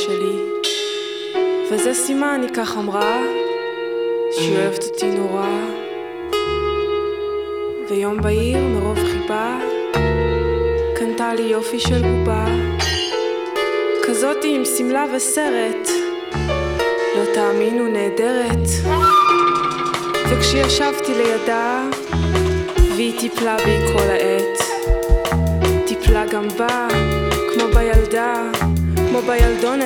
שלי, וזה סימן, היא כך אמרה, שהיא אוהבת אותי נורא. ויום בהיר מרוב חיבה קנתה לי יופי של בובה, כזאתי עם סמלה וסרט, לא תאמינו, נהדרת. וכשישבתי לידה והיא טיפלה בי כל העת, טיפלה גם בה כמו בילדה, כמו בילדון